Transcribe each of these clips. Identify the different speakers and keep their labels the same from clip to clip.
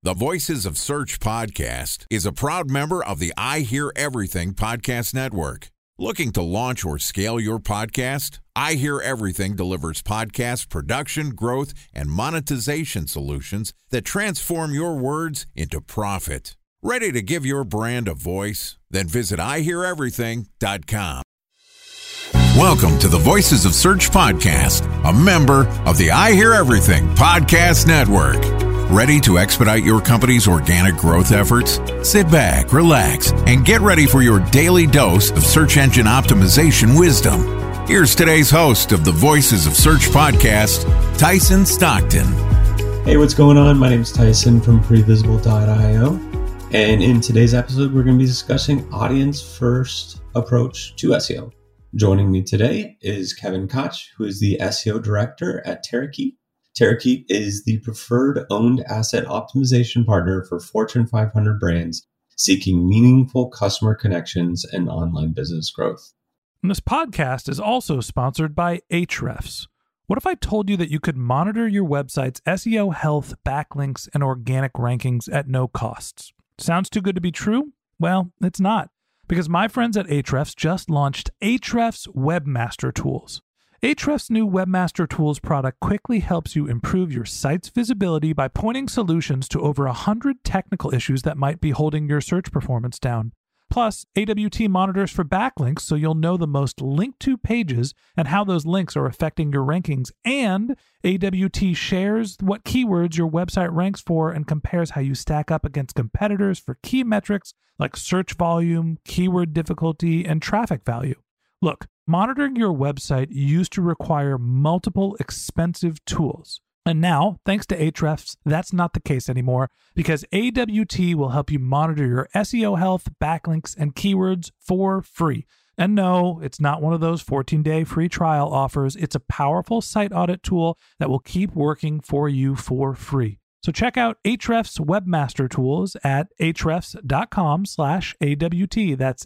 Speaker 1: The Voices of Search podcast is a proud member of the I Hear Everything podcast network. Looking to launch or scale your podcast? I Hear Everything delivers podcast production, growth, and monetization solutions that transform your words into profit. Ready to give your brand a voice? Then visit iheareverything.com. Welcome to the Voices of Search podcast, a member of the I Hear Everything podcast network. Ready to expedite your company's organic growth efforts? Sit back, relax, and get ready for your daily dose of search engine optimization wisdom. Here's today's host of the Voices of Search podcast, Tyson Stockton.
Speaker 2: Hey, what's going on? My name is Tyson from Previsible.io. And in today's episode, we're going to be discussing audience-first approach to SEO. Joining me today is Kevin Koch, who is the SEO director at Terakeet. Terakeet is the preferred owned asset optimization partner for Fortune 500 brands seeking meaningful customer connections and online business growth.
Speaker 3: And this podcast is also sponsored by Ahrefs. What if I told you that you could monitor your website's SEO health, backlinks, and organic rankings at no costs? Sounds too good to be true? Well, it's not, because my friends at Ahrefs just launched Ahrefs Webmaster Tools. Ahrefs' new Webmaster Tools product quickly helps you improve your site's visibility by pointing solutions to over 100 technical issues that might be holding your search performance down. Plus, AWT monitors for backlinks so you'll know the most linked to pages and how those links are affecting your rankings. And AWT shares what keywords your website ranks for and compares how you stack up against competitors for key metrics like search volume, keyword difficulty, and traffic value. Look, monitoring your website used to require multiple expensive tools. And now, thanks to Ahrefs, that's not the case anymore because AWT will help you monitor your SEO health, backlinks, and keywords for free. And no, it's not one of those 14-day free trial offers. It's a powerful site audit tool that will keep working for you for free. So check out Ahrefs Webmaster Tools at ahrefs.com/AWT. That's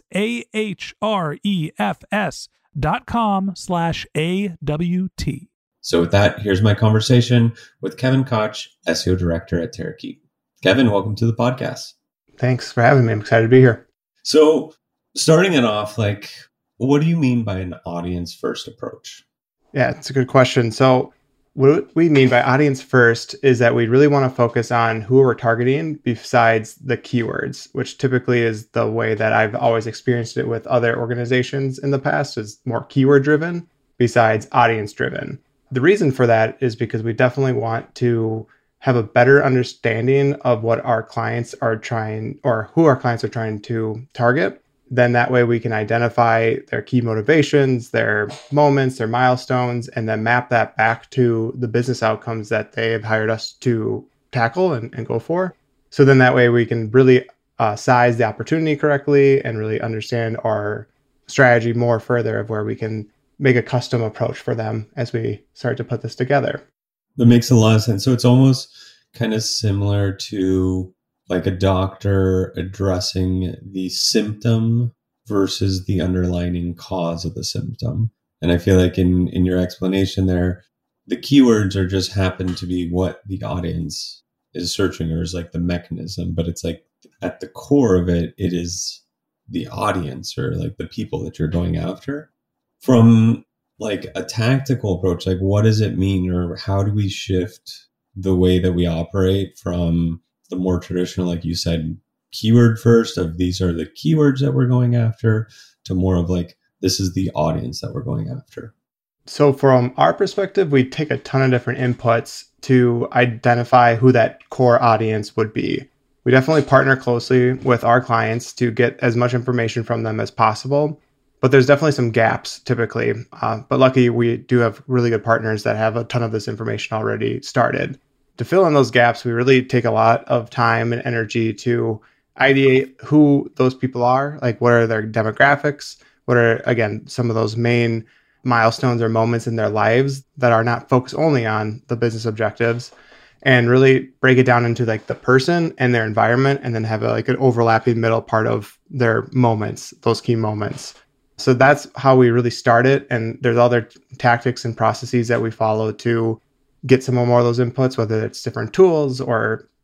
Speaker 3: ahrefs.com/AWT.
Speaker 2: So with that, here's my conversation with Kevin Koch, SEO director at Terakeet. Kevin, welcome to the podcast.
Speaker 4: Thanks for having me. I'm excited to be here.
Speaker 2: So starting it off, what do you mean by an audience-first approach?
Speaker 4: Yeah, it's a good question. So what we mean by audience first is that we really want to focus on who we're targeting besides the keywords, which typically is the way that I've always experienced it with other organizations in the past, is more keyword driven besides audience driven. The reason for that is because we definitely want to have a better understanding of what our clients are trying, or who our clients are trying to target. Then that way we can identify their key motivations, their moments, their milestones, and then map that back to the business outcomes that they have hired us to tackle and go for. So then that way we can really size the opportunity correctly and really understand our strategy more further of where we can make a custom approach for them as we start to put this together.
Speaker 2: That makes a lot of sense. So it's almost kind of similar to like a doctor addressing the symptom versus the underlying cause of the symptom. And I feel like in your explanation there, the keywords are just happen to be what the audience is searching, or is like the mechanism, but it's like at the core of it, it is the audience or like the people that you're going after. From like a tactical approach, like what does it mean, or how do we shift the way that we operate from the more traditional, like you said, keyword first of these are the keywords that we're going after, to more of like, this is the audience that we're going after?
Speaker 4: So from our perspective, we take a ton of different inputs to identify who that core audience would be. We definitely partner closely with our clients to get as much information from them as possible. But there's definitely some gaps typically. But luckily, we do have really good partners that have a ton of this information already started. To fill in those gaps, we really take a lot of time and energy to ideate who those people are, like what are their demographics, what are, again, some of those main milestones or moments in their lives that are not focused only on the business objectives, and really break it down into like the person and their environment, and then have an overlapping middle part of their moments, those key moments. So that's how we really start it. And there's other tactics and processes that we follow to get some more of those inputs, whether it's different tools or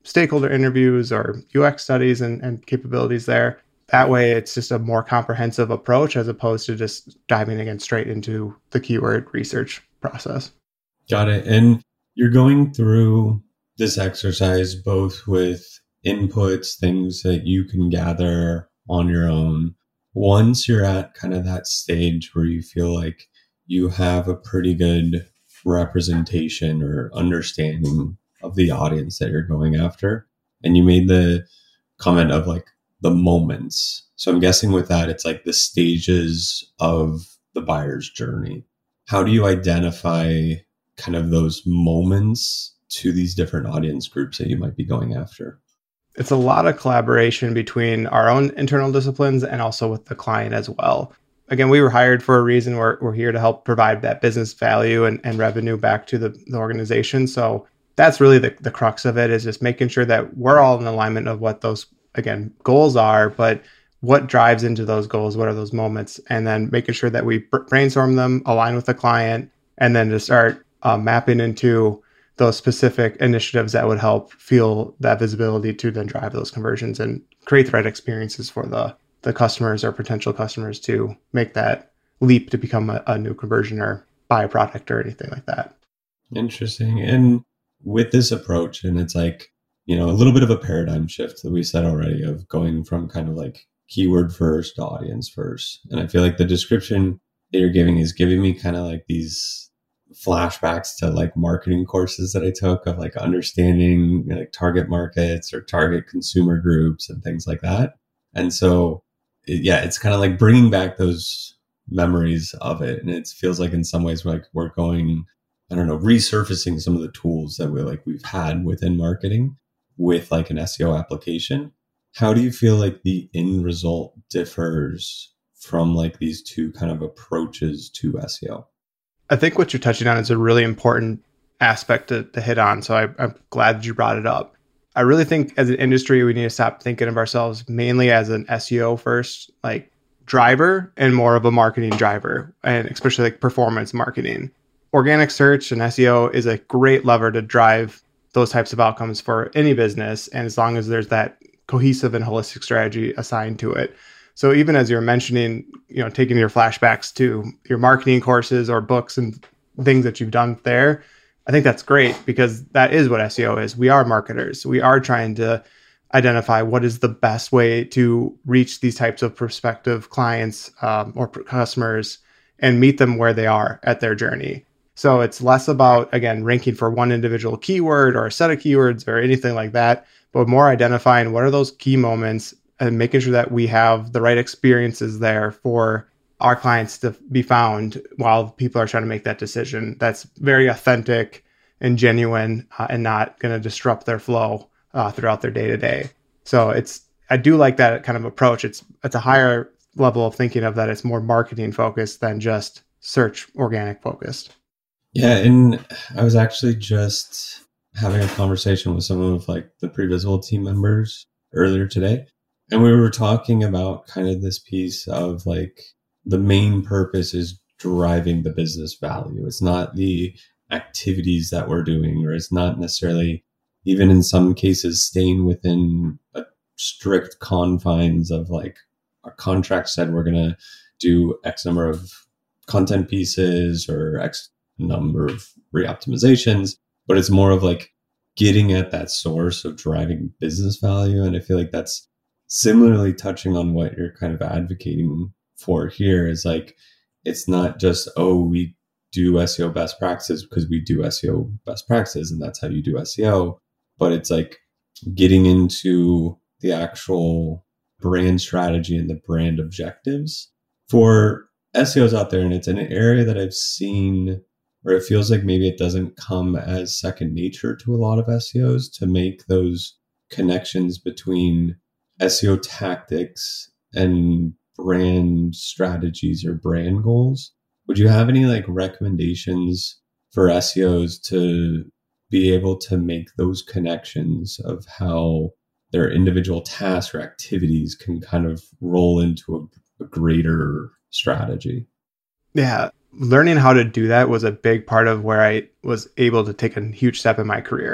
Speaker 4: stakeholder interviews or UX studies and capabilities there. That way, it's just a more comprehensive approach as opposed to just diving again straight into the keyword research process.
Speaker 2: Got it. And you're going through this exercise both with inputs, things that you can gather on your own. Once you're at kind of that stage where you feel like you have a pretty good representation or understanding of the audience that you're going after, and you made the comment of like the moments. So I'm guessing with that, it's like the stages of the buyer's journey. How do you identify kind of those moments to these different audience groups that you might be going after?
Speaker 4: It's a lot of collaboration between our own internal disciplines and also with the client as well. Again, we were hired for a reason. We're here to help provide that business value and revenue back to the organization. So that's really the crux of it, is just making sure that we're all in alignment of what those, again, goals are, but what drives into those goals, what are those moments, and then making sure that we brainstorm them, align with the client, and then to start mapping into those specific initiatives that would help fuel that visibility to then drive those conversions and create the right experiences for the customers or potential customers to make that leap to become a new conversion or buy a product or anything like that.
Speaker 2: Interesting. And with this approach, and it's like, a little bit of a paradigm shift that we said already of going from kind of like keyword first to audience first. And I feel like the description that you're giving is giving me kind of like these flashbacks to like marketing courses that I took of like understanding like target markets or target consumer groups and things like that. And so, it's kind of like bringing back those memories of it. And it feels like in some ways we're going, resurfacing some of the tools that we've had within marketing with like an SEO application. How do you feel like the end result differs from like these two kind of approaches to SEO?
Speaker 4: I think what you're touching on is a really important aspect to hit on. So I'm glad that you brought it up. I really think as an industry, we need to stop thinking of ourselves mainly as an SEO first, like driver and more of a marketing driver, and especially like performance marketing. Organic search and SEO is a great lever to drive those types of outcomes for any business. And as long as there's that cohesive and holistic strategy assigned to it. So even as you're mentioning, taking your flashbacks to your marketing courses or books and things that you've done there, I think that's great because that is what SEO is. We are marketers. We are trying to identify what is the best way to reach these types of prospective clients or customers and meet them where they are at their journey. So it's less about, again, ranking for one individual keyword or a set of keywords or anything like that, but more identifying what are those key moments and making sure that we have the right experiences there for our clients to be found while people are trying to make that decision. That's very authentic and genuine and not going to disrupt their flow throughout their day-to-day. So I do like that kind of approach. It's a higher level of thinking of that. It's more marketing focused than just search organic focused.
Speaker 2: Yeah. And I was actually just having a conversation with some of like the Previsible team members earlier today. And we were talking about kind of this piece of like the main purpose is driving the business value. It's not the activities that we're doing, or it's not necessarily even in some cases staying within a strict confines of like our contract said we're going to do X number of content pieces or X number of re-optimizations, but it's more of like getting at that source of driving business value. And I feel like that's similarly touching on what you're kind of advocating for here is like, it's not just, we do SEO best practices because we do SEO best practices and that's how you do SEO. But it's like getting into the actual brand strategy and the brand objectives for SEOs out there. And it's an area that I've seen where it feels like maybe it doesn't come as second nature to a lot of SEOs to make those connections between SEO tactics and brand strategies or brand goals. Would you have any like recommendations for SEOs to be able to make those connections of how their individual tasks or activities can kind of roll into a greater strategy?
Speaker 4: Yeah. Learning how to do that was a big part of where I was able to take a huge step in my career.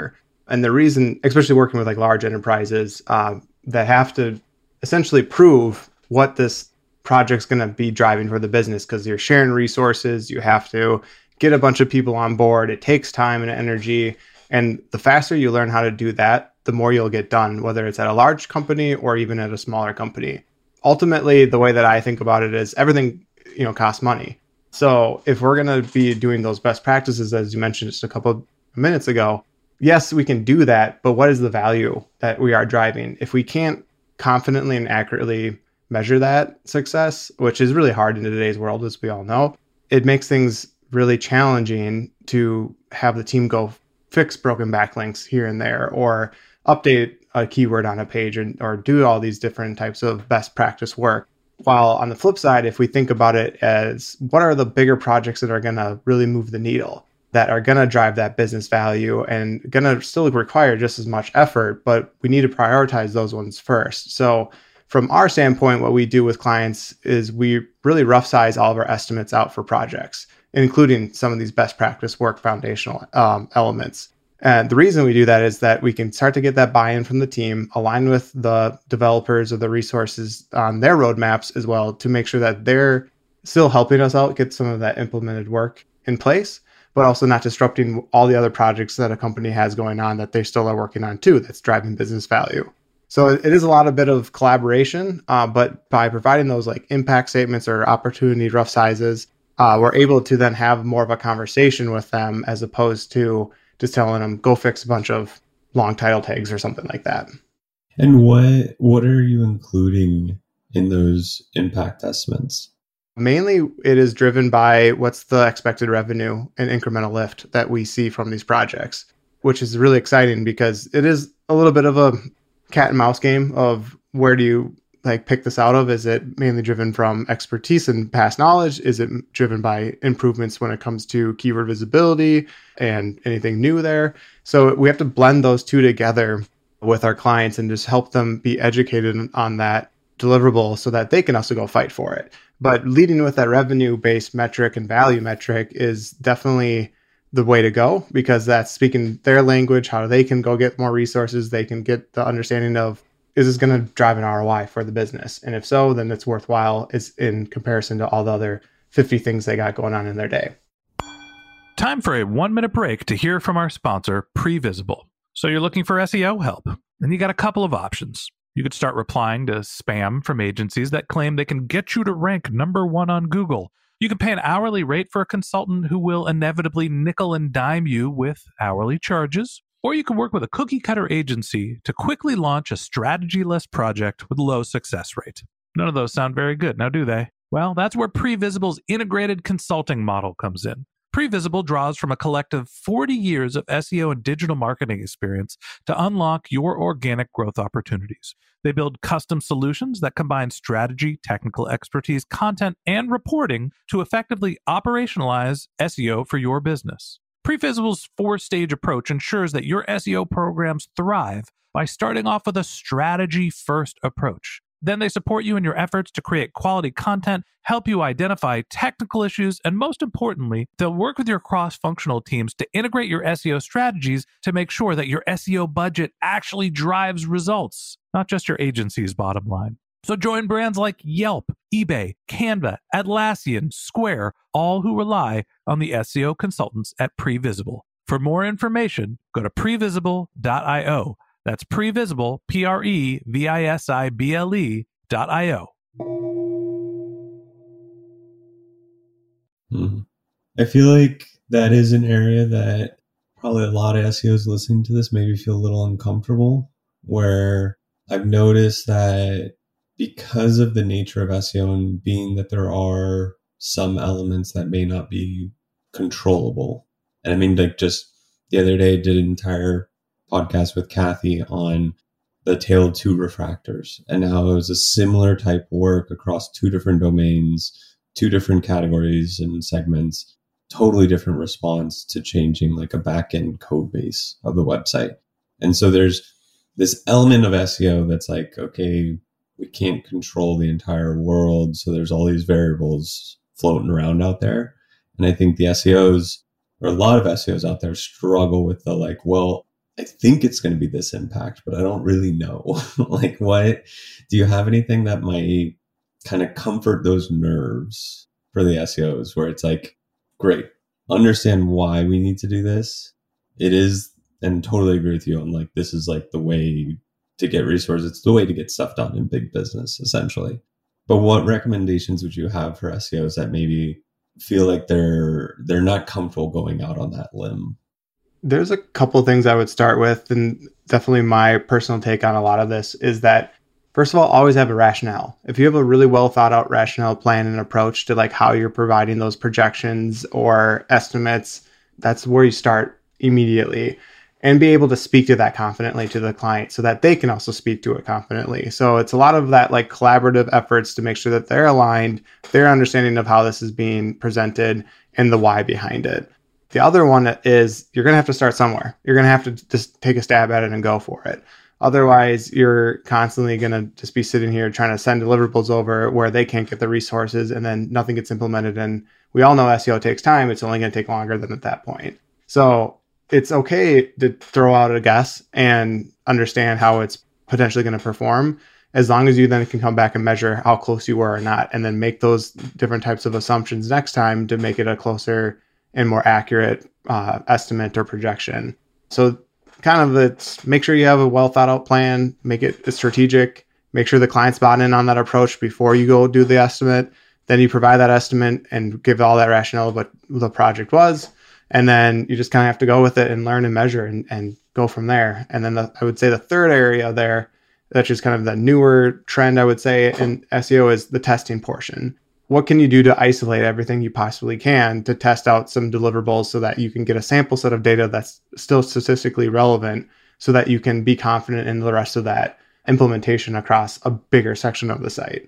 Speaker 4: And the reason, especially working with like large enterprises that have to essentially prove what this project's going to be driving for the business, because you're sharing resources, you have to get a bunch of people on board. It takes time and energy. And the faster you learn how to do that, the more you'll get done, whether it's at a large company or even at a smaller company. Ultimately, the way that I think about it is everything, costs money. So if we're going to be doing those best practices, as you mentioned just a couple of minutes ago, yes, we can do that, but what is the value that we are driving? If we can't confidently and accurately measure that success, which is really hard in today's world, as we all know, it makes things really challenging to have the team go fix broken backlinks here and there, or update a keyword on a page, or do all these different types of best practice work. While on the flip side, if we think about it as what are the bigger projects that are going to really move the needle, that are going to drive that business value and going to still require just as much effort, but we need to prioritize those ones first. So from our standpoint, what we do with clients is we really rough size all of our estimates out for projects, including some of these best practice work foundational elements. And the reason we do that is that we can start to get that buy-in from the team, align with the developers or the resources on their roadmaps as well, to make sure that they're still helping us out, get some of that implemented work in place, but also not disrupting all the other projects that a company has going on that they still are working on too, that's driving business value. So it is a bit of collaboration, but by providing those like impact statements or opportunity rough sizes, we're able to then have more of a conversation with them, as opposed to just telling them, go fix a bunch of long title tags or something like that.
Speaker 2: And what are you including in those impact estimates?
Speaker 4: Mainly, it is driven by what's the expected revenue and incremental lift that we see from these projects, which is really exciting because it is a little bit of a cat and mouse game of where do you pick this out of? Is it mainly driven from expertise and past knowledge? Is it driven by improvements when it comes to keyword visibility and anything new there? So we have to blend those two together with our clients and just help them be educated on that deliverable so that they can also go fight for it. But leading with that revenue-based metric and value metric is definitely the way to go, because that's speaking their language, how they can go get more resources. They can get the understanding of, is this going to drive an ROI for the business? And if so, then it's worthwhile in comparison to all the other 50 things they got going on in their day.
Speaker 3: Time for a 1-minute break to hear from our sponsor, Previsible. So you're looking for SEO help, and you got a couple of options. You could start replying to spam from agencies that claim they can get you to rank number 1 on Google. You can pay an hourly rate for a consultant who will inevitably nickel and dime you with hourly charges. Or you can work with a cookie-cutter agency to quickly launch a strategy-less project with low success rate. None of those sound very good, now do they? Well, that's where Previsible's integrated consulting model comes in. Previsible draws from a collective 40 years of SEO and digital marketing experience to unlock your organic growth opportunities. They build custom solutions that combine strategy, technical expertise, content, and reporting to effectively operationalize SEO for your business. Previsible's 4-stage approach ensures that your SEO programs thrive by starting off with a strategy-first approach. Then they support you in your efforts to create quality content, help you identify technical issues, and most importantly, they'll work with your cross-functional teams to integrate your SEO strategies to make sure that your SEO budget actually drives results, not just your agency's bottom line. So join brands like Yelp, eBay, Canva, Atlassian, Square, all who rely on the SEO consultants at Previsible. For more information, go to previsible.io. That's Previsible, Previsible.io.
Speaker 2: I feel like that is an area that probably a lot of SEOs listening to this maybe feel a little uncomfortable, where I've noticed that because of the nature of SEO and being that there are some elements that may not be controllable. And I mean, just the other day, I did an entire podcast with Kathy on the Tailed 2 refractors and how it was a similar type of work across 2 different domains, 2 different categories and segments, totally different response to changing a back-end code base of the website. And so there's this element of SEO that's okay, we can't control the entire world. So there's all these variables floating around out there. And I think the SEOs, or a lot of SEOs out there, struggle with the I think it's going to be this impact, but I don't really know. Like, what do you have anything that might kind of comfort those nerves for the SEOs where it's like, great, understand why we need to do this. It is, and totally agree with you on like, this is like the way to get resources. It's the way to get stuff done in big business, essentially. But what recommendations would you have for SEOs that maybe feel like they're not comfortable going out on that limb?
Speaker 4: There's a couple things I would start with, and definitely my personal take on a lot of this is that, first of all, always have a rationale. If you have a really well thought out rationale plan and approach to like how you're providing those projections or estimates, that's where you start immediately, and be able to speak to that confidently to the client so that they can also speak to it confidently. So it's a lot of that like collaborative efforts to make sure that they're aligned, their understanding of how this is being presented and the why behind it. The other one is you're going to have to start somewhere. You're going to have to just take a stab at it and go for it. Otherwise, you're constantly going to just be sitting here trying to send deliverables over where they can't get the resources and then nothing gets implemented. And we all know SEO takes time. It's only going to take longer than at that point. So it's okay to throw out a guess and understand how it's potentially going to perform, as long as you then can come back and measure how close you were or not, and then make those different types of assumptions next time to make it a closer and more accurate estimate or projection. So kind of it's make sure you have a well thought out plan, make it strategic, make sure the client's bought in on that approach before you go do the estimate. Then you provide that estimate and give all that rationale of what the project was. And then you just kind of have to go with it and learn and measure and go from there. And then I would say the third area there, that's just kind of the newer trend, I would say, in SEO is the testing portion. What can you do to isolate everything you possibly can to test out some deliverables so that you can get a sample set of data that's still statistically relevant so that you can be confident in the rest of that implementation across a bigger section of the site?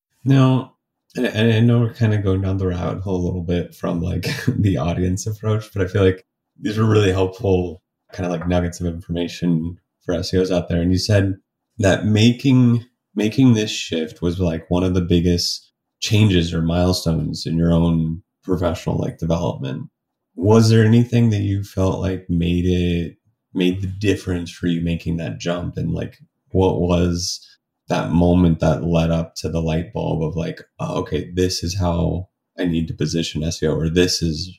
Speaker 2: Now, and I know we're kind of going down the rabbit hole a little bit from like the audience approach, but I feel like these are really helpful kind of like nuggets of information for SEOs out there. And you said that making this shift was like one of the biggest changes or milestones in your own professional like development. Was there anything that you felt like made the difference for you making that jump? And like, what was that moment that led up to the light bulb of like, oh, okay, this is how I need to position SEO, or this is,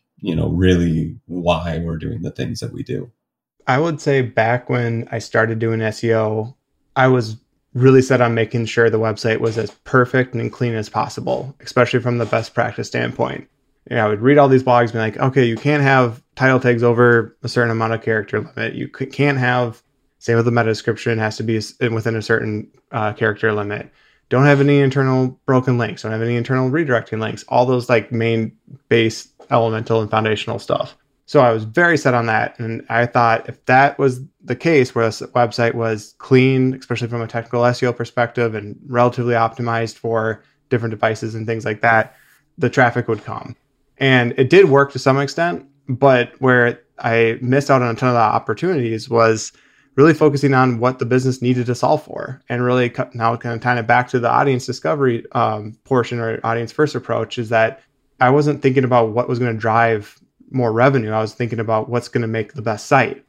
Speaker 2: really why we're doing the things that we do?
Speaker 4: I would say back when I started doing SEO, I was really set on making sure the website was as perfect and clean as possible, especially from the best practice standpoint. I would read all these blogs, be like, okay, you can't have title tags over a certain amount of character limit. You can't have, same with the meta description, has to be within a certain character limit. Don't have any internal broken links. Don't have any internal redirecting links. All those like main base elemental and foundational stuff. So I was very set on that. And I thought if that was the case, where this website was clean, especially from a technical SEO perspective and relatively optimized for different devices and things like that, the traffic would come. And it did work to some extent, but where I missed out on a ton of the opportunities was really focusing on what the business needed to solve for, and really now kind of tying it back to the audience discovery portion or audience first approach, is that I wasn't thinking about what was going to drive more revenue. I was thinking about what's going to make the best site.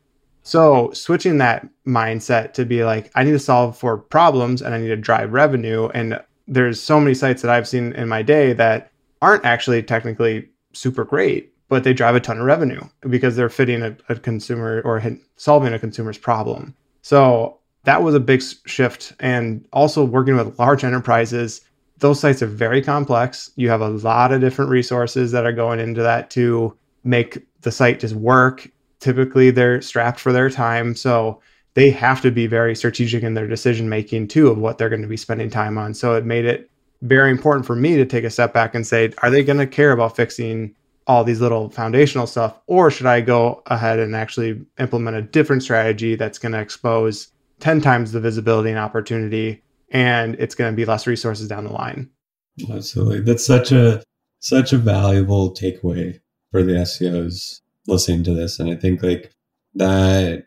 Speaker 4: So switching that mindset to be like, I need to solve for problems and I need to drive revenue. And there's so many sites that I've seen in my day that aren't actually technically super great, but they drive a ton of revenue because they're fitting a consumer or solving a consumer's problem. So that was a big shift. And also working with large enterprises, those sites are very complex. You have a lot of different resources that are going into that to make the site just work. Typically, they're strapped for their time. So they have to be very strategic in their decision making too of what they're going to be spending time on. So it made it very important for me to take a step back and say, are they going to care about fixing all these little foundational stuff? Or should I go ahead and actually implement a different strategy that's going to expose 10 times the visibility and opportunity, and it's going to be less resources down the line?
Speaker 2: Absolutely. That's such a valuable takeaway for the SEOs listening to this. And I think like that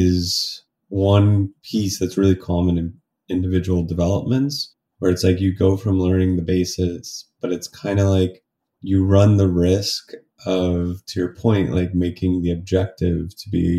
Speaker 2: is one piece that's really common in individual developments, where it's like you go from learning the basics, but it's kind of like you run the risk of, to your point, like making the objective to be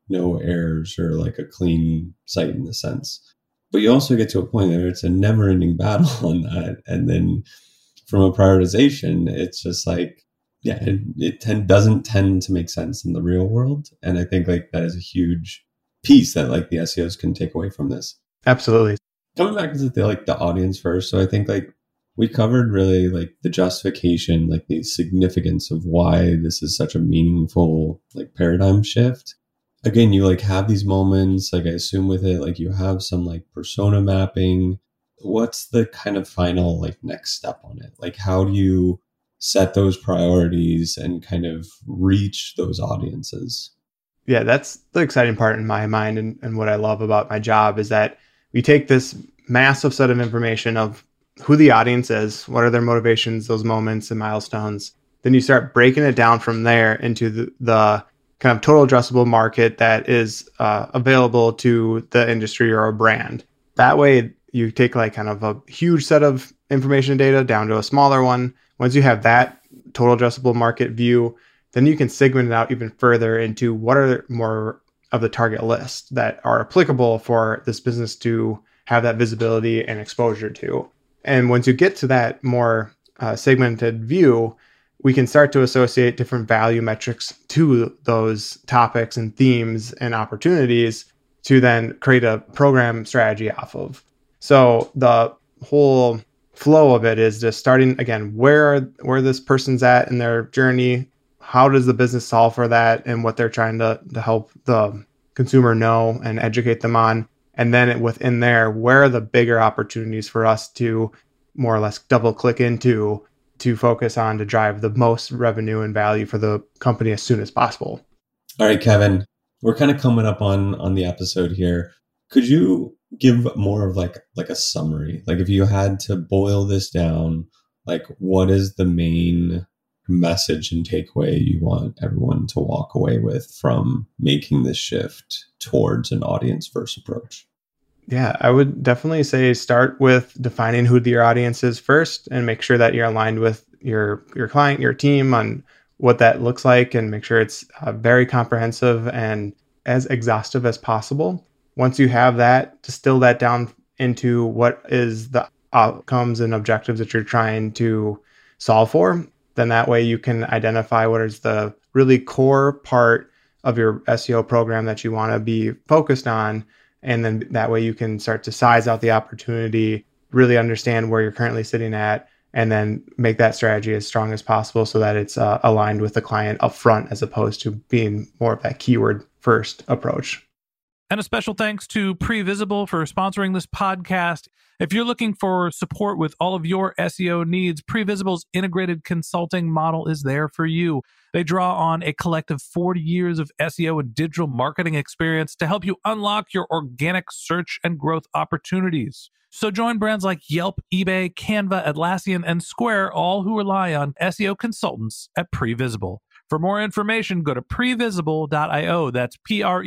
Speaker 2: no errors or like a clean site in the sense. But you also get to a point where it's a never ending battle on that. And then from a prioritization, it's just like, yeah, it doesn't tend to make sense in the real world. And I think like that is a huge piece that like the SEOs can take away from this.
Speaker 4: Absolutely.
Speaker 2: Coming back to the audience first. So I think like we covered really like the justification, like the significance of why this is such a meaningful like paradigm shift. Again, you like have these moments, like I assume with it, like you have some like persona mapping. What's the kind of final like next step on it? Like how do you set those priorities and kind of reach those audiences?
Speaker 4: Yeah, that's the exciting part in my mind. And what I love about my job is that we take this massive set of information of who the audience is, what are their motivations, those moments and milestones. Then you start breaking it down from there into the kind of total addressable market that is available to the industry or a brand. That way you take like kind of a huge set of information data down to a smaller one. Once you have that total addressable market view, then you can segment it out even further into what are more of the target list that are applicable for this business to have that visibility and exposure to. And once you get to that more segmented view, we can start to associate different value metrics to those topics and themes and opportunities to then create a program strategy off of. So the whole flow of it is just starting again, where this person's at in their journey, how does the business solve for that, and what they're trying to help the consumer know and educate them on. And then within there, where are the bigger opportunities for us to more or less double click into to focus on to drive the most revenue and value for the company as soon as possible.
Speaker 2: All right, Kevin, we're kind of coming up on the episode here. Could you give more of like a summary? Like if you had to boil this down, like what is the main message and takeaway you want everyone to walk away with from making this shift towards an audience first approach?
Speaker 4: Yeah, I would definitely say start with defining who your audience is first and make sure that you're aligned with your client, your team on what that looks like, and make sure it's very comprehensive and as exhaustive as possible. Once you have that, distill that down into what is the outcomes and objectives that you're trying to solve for. Then that way you can identify what is the really core part of your SEO program that you want to be focused on. And then that way you can start to size out the opportunity, really understand where you're currently sitting at, and then make that strategy as strong as possible so that it's aligned with the client upfront as opposed to being more of that keyword first approach.
Speaker 3: And a special thanks to Previsible for sponsoring this podcast. If you're looking for support with all of your SEO needs, Previsible's integrated consulting model is there for you. They draw on a collective 40 years of SEO and digital marketing experience to help you unlock your organic search and growth opportunities. So join brands like Yelp, eBay, Canva, Atlassian, and Square, all who rely on SEO consultants at Previsible. For more information, go to previsible.io. That's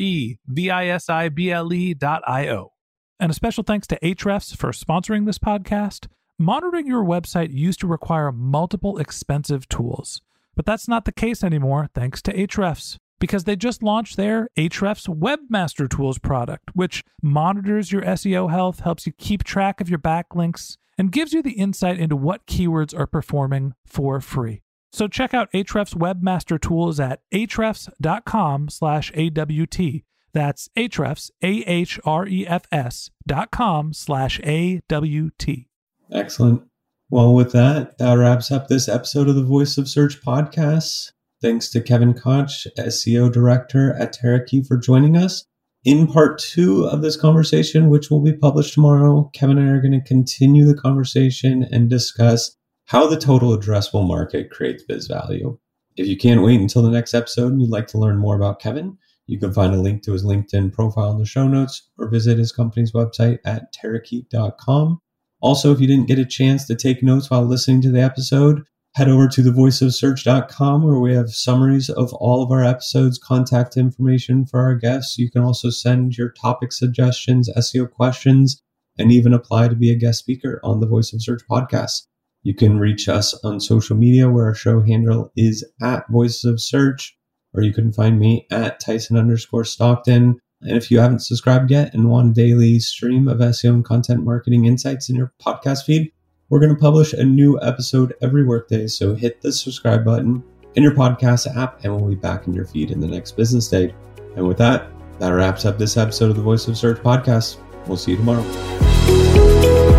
Speaker 3: previsible.io. And a special thanks to Ahrefs for sponsoring this podcast. Monitoring your website used to require multiple expensive tools, but that's not the case anymore thanks to Ahrefs, because they just launched their Ahrefs Webmaster Tools product, which monitors your SEO health, helps you keep track of your backlinks, and gives you the insight into what keywords are performing for free. So check out Ahrefs Webmaster Tools at ahrefs.com/AWT. That's Ahrefs, ahrefs.com/AWT.
Speaker 2: Excellent. Well, with that wraps up this episode of the Voice of Search podcast. Thanks to Kevin Koch, SEO Director at Terakey, for joining us. In part 2 of this conversation, which will be published tomorrow, Kevin and I are going to continue the conversation and discuss how the total addressable market creates biz value. If you can't wait until the next episode and you'd like to learn more about Kevin, you can find a link to his LinkedIn profile in the show notes or visit his company's website at terakey.com. Also, if you didn't get a chance to take notes while listening to the episode, head over to thevoiceofsearch.com where we have summaries of all of our episodes, contact information for our guests. You can also send your topic suggestions, SEO questions, and even apply to be a guest speaker on the Voice of Search podcast. You can reach us on social media where our show handle is at Voices of Search. or you can find me at Tyson_Stockton. And if you haven't subscribed yet and want a daily stream of SEO and content marketing insights in your podcast feed, we're going to publish a new episode every workday. So hit the subscribe button in your podcast app and we'll be back in your feed in the next business day. And with that, that wraps up this episode of the Voice of Search podcast. We'll see you tomorrow.